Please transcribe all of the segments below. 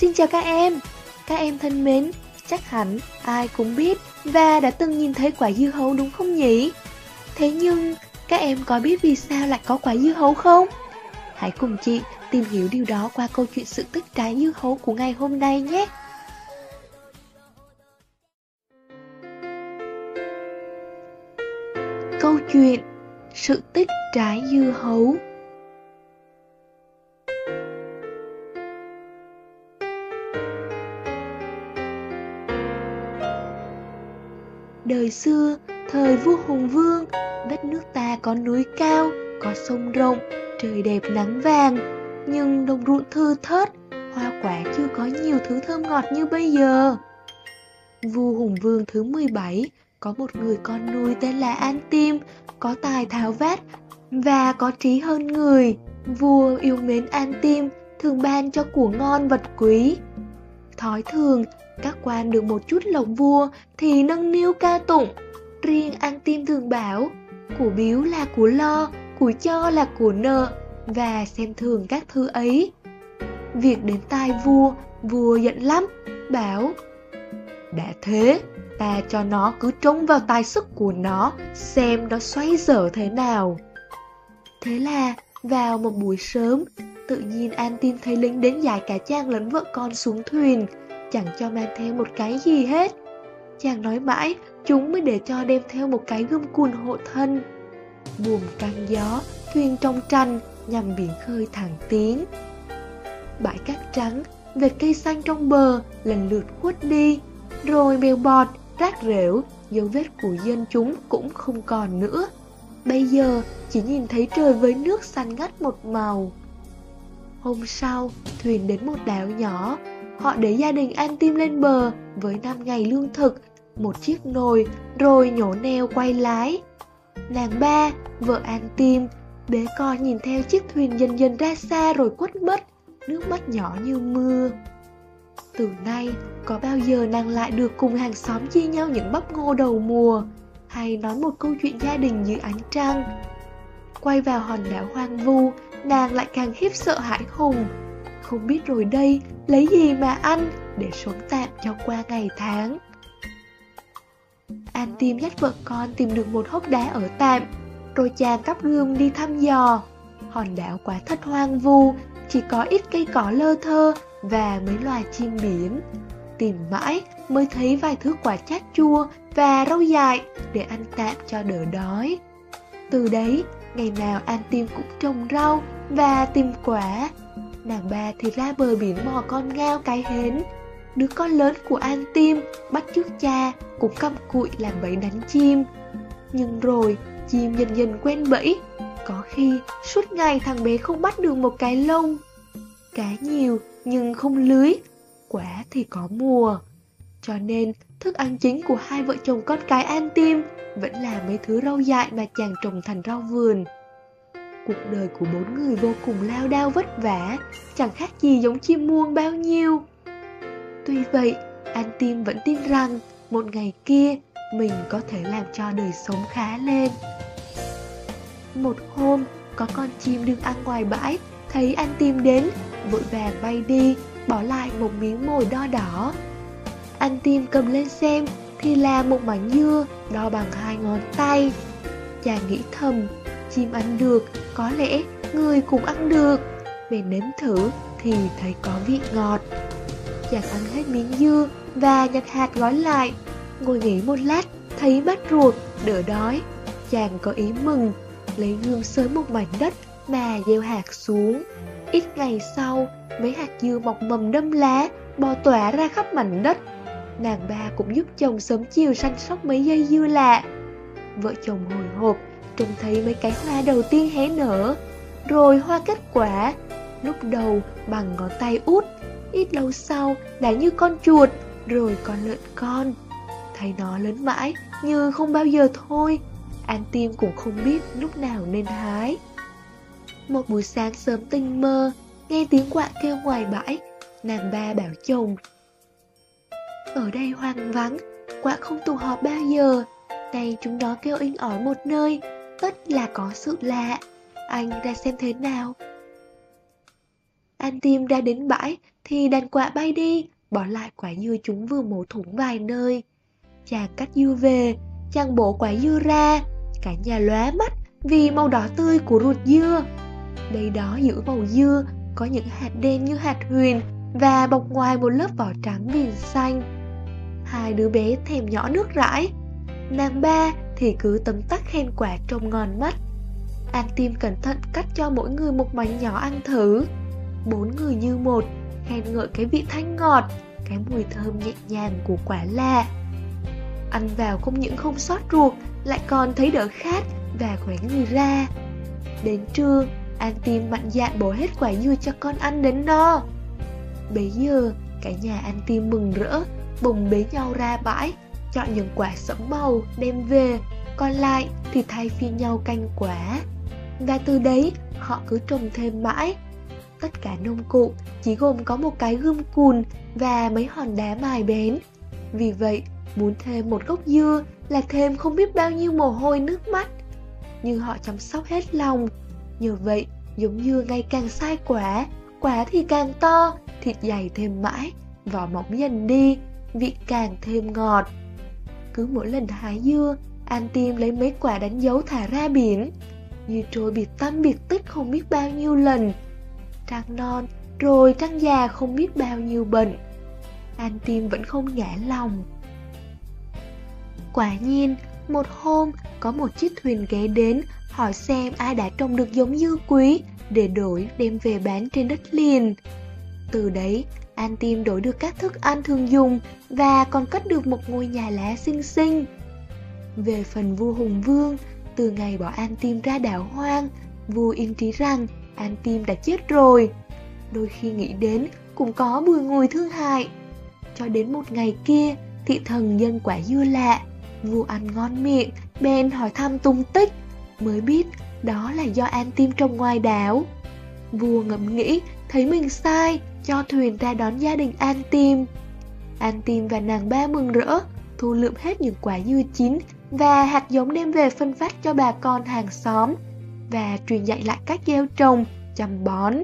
Xin chào các em. Các em thân mến, chắc hẳn ai cũng biết và đã từng nhìn thấy quả dưa hấu đúng không nhỉ? Thế nhưng, các em có biết vì sao lại có quả dưa hấu không? Hãy cùng chị tìm hiểu điều đó qua câu chuyện sự tích trái dưa hấu của ngày hôm nay nhé. Câu chuyện sự tích trái dưa hấu. Đời xưa, thời vua Hùng Vương, đất nước ta có núi cao, có sông rộng, trời đẹp nắng vàng, nhưng đồng ruộng thưa thớt, hoa quả chưa có nhiều thứ thơm ngọt như bây giờ. Vua Hùng Vương thứ 17 có một người con nuôi tên là An Tim, có tài tháo vát và có trí hơn người. Vua yêu mến An Tim, thường ban cho của ngon vật quý. Thói thường, các quan được một chút lộc vua thì nâng niu ca tụng. Riêng An Tim thường bảo, của biếu là của lo, của cho là của nợ, và xem thường các thứ ấy. Việc đến tai vua giận lắm, bảo, đã thế, ta cho nó cứ trông vào tài sức của nó, xem nó xoay dở thế nào. Thế là, vào một buổi sớm, tự nhiên An Tim thấy lính đến giải cả chàng lẫn vợ con xuống thuyền, chẳng cho mang theo một cái gì hết. Chàng nói mãi, chúng mới để cho đem theo một cái gươm cùn hộ thân. Buồm căng gió, thuyền trong tranh, nhằm biển khơi thẳng tiến. Bãi cát trắng, vệt cây xanh trong bờ lần lượt khuất đi, rồi bèo bọt, rác rễu, dấu vết của dân chúng cũng không còn nữa. Bây giờ chỉ nhìn thấy trời với nước xanh ngắt một màu. Hôm sau, thuyền đến một đảo nhỏ. Họ để gia đình An Tim lên bờ với 5 ngày lương thực, một chiếc nồi, rồi nhổ neo quay lái. Nàng Ba, vợ An Tim, bế con nhìn theo chiếc thuyền dần dần ra xa rồi quất mất, nước mắt nhỏ như mưa. Từ nay, có bao giờ nàng lại được cùng hàng xóm chia nhau những bắp ngô đầu mùa, hay nói một câu chuyện gia đình dưới ánh trăng. Quay vào hòn đảo hoang vu, nàng lại càng khiếp sợ hãi hùng. Không biết rồi đây, lấy gì mà ăn để sống tạm cho qua ngày tháng. An Tim dắt vợ con tìm được một hốc đá ở tạm, rồi chàng cắp gươm đi thăm dò. Hòn đảo quả thật hoang vu, chỉ có ít cây cỏ lơ thơ và mấy loài chim biển. Tìm mãi mới thấy vài thứ quả chát chua và rau dại để ăn tạm cho đỡ đói. Từ đấy, ngày nào An Tim cũng trồng rau và tìm quả. Nàng Ba thì ra bờ biển mò con ngao cái hến. Đứa con lớn của An Tim bắt chước cha cũng cầm cụi làm bẫy đánh chim. Nhưng rồi chim dần dần quen bẫy. Có khi suốt ngày thằng bé không bắt được một cái lông. Cá nhiều nhưng không lưới, quả thì có mùa. Cho nên thức ăn chính của hai vợ chồng con cái An Tim vẫn là mấy thứ rau dại mà chàng trồng thành rau vườn. Cuộc đời của 4 người vô cùng lao đao vất vả, chẳng khác gì giống chim muông bao nhiêu. Tuy vậy, An Tim vẫn tin rằng một ngày kia mình có thể làm cho đời sống khá lên. Một hôm, có con chim đương ăn ngoài bãi, thấy An Tim đến, vội vàng bay đi, bỏ lại một miếng mồi đo đỏ. An Tim cầm lên xem thì là một mảnh dưa đo bằng 2 ngón tay. Chàng nghĩ thầm, chim ăn được, có lẽ người cũng ăn được. Bèn nếm thử thì thấy có vị ngọt. Chàng ăn hết miếng dưa và nhặt hạt gói lại. Ngồi nghỉ một lát, thấy bắt ruột, đỡ đói. Chàng có ý mừng, lấy gươm xới một mảnh đất mà gieo hạt xuống. Ít ngày sau, mấy hạt dưa mọc mầm đâm lá, bò tỏa ra khắp mảnh đất. Nàng Ba cũng giúp chồng sớm chiều săn sóc mấy dây dưa lạ. Vợ chồng hồi hộp trông thấy mấy cái hoa đầu tiên hé nở, rồi hoa kết quả. Lúc đầu bằng ngón tay út, ít lâu sau đã như con chuột, rồi con lợn con. Thấy nó lớn mãi như không bao giờ thôi. An Tim cũng không biết lúc nào nên hái. Một buổi sáng sớm tinh mơ, nghe tiếng quạ kêu ngoài bãi. Nàng Ba bảo chồng, ở đây hoang vắng, quạ không tụ họp bao giờ. Nay chúng nó kêu inh ỏi một nơi, tất là có sự lạ. Anh ra xem thế nào. An Tim ra đến bãi thì đàn quạ bay đi, bỏ lại quả dưa chúng vừa mổ thủng vài nơi. Chàng cắt dưa về, chàng bổ quả dưa ra, cả nhà lóa mắt vì màu đỏ tươi của ruột dưa. Đây đó giữa màu dưa có những hạt đen như hạt huyền và bọc ngoài một lớp vỏ trắng viền xanh. Hai đứa bé thèm nhỏ nước rãi. Nàng ba thì cứ tấm tắc khen quả trông ngon mắt. An Tim cẩn thận cắt cho mỗi người một mảnh nhỏ ăn thử. Bốn người như một khen ngợi cái vị thanh ngọt, cái mùi thơm nhẹ nhàng của quả lạ. Ăn vào không những không sót ruột, lại còn thấy đỡ khát và khỏe người ra. Đến trưa, An Tim mạnh dạn bổ hết quả dưa cho con ăn đến no. Bấy giờ, cả nhà An Tim mừng rỡ, bồng bế nhau ra bãi, chọn những quả sẫm màu đem về, còn lại thì thay phiên nhau canh quả. Và từ đấy, họ cứ trồng thêm mãi. Tất cả nông cụ chỉ gồm có một cái gươm cùn và mấy hòn đá mài bén. Vì vậy, muốn thêm một gốc dưa là thêm không biết bao nhiêu mồ hôi nước mắt. Nhưng họ chăm sóc hết lòng. Nhờ vậy, giống dưa ngày càng sai quả, quả thì càng to, thịt dày thêm mãi, vỏ mỏng dần đi, vị càng thêm ngọt. Cứ mỗi lần hái dưa, An Tim lấy mấy quả đánh dấu thả ra biển, như trôi biệt tâm biệt tích không biết bao nhiêu lần. Trăng non, rồi trăng già không biết bao nhiêu bận. An Tim vẫn không ngã lòng. Quả nhiên, một hôm có một chiếc thuyền ghé đến hỏi xem ai đã trồng được giống dưa quý để đổi đem về bán trên đất liền. Từ đấy, An Tim đổi được các thức ăn thường dùng và còn cất được một ngôi nhà lá xinh xinh. Về phần vua Hùng Vương, từ ngày bỏ An Tim ra đảo hoang, vua yên trí rằng An Tim đã chết rồi. Đôi khi nghĩ đến cũng có bùi ngùi thương hại. Cho đến một ngày kia, thị thần nhân quả dưa lạ, vua ăn ngon miệng, bèn hỏi thăm tung tích, mới biết đó là do An Tim trồng ngoài đảo. Vua ngẫm nghĩ, thấy mình sai, cho thuyền ra đón gia đình An Tim. An Tim và nàng ba mừng rỡ, thu lượm hết những quả dưa chín và hạt giống đem về phân phát cho bà con hàng xóm và truyền dạy lại cách gieo trồng, chăm bón.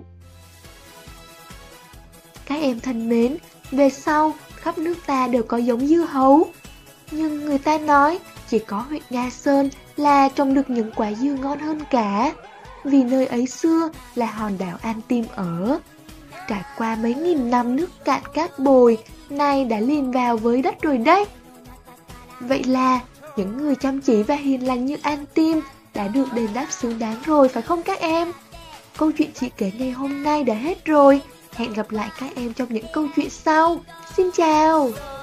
Các em thân mến, về sau khắp nước ta đều có giống dưa hấu. Nhưng người ta nói chỉ có huyện Nga Sơn là trồng được những quả dưa ngon hơn cả, vì nơi ấy xưa là hòn đảo An Tim ở. Trải qua mấy nghìn năm nước cạn cát bồi, nay đã liền vào với đất rồi đấy. Vậy là những người chăm chỉ và hiền lành như An Tim đã được đền đáp xứng đáng rồi phải không các em? Câu chuyện chị kể ngày hôm nay đã hết rồi. Hẹn gặp lại các em trong những câu chuyện sau. Xin chào!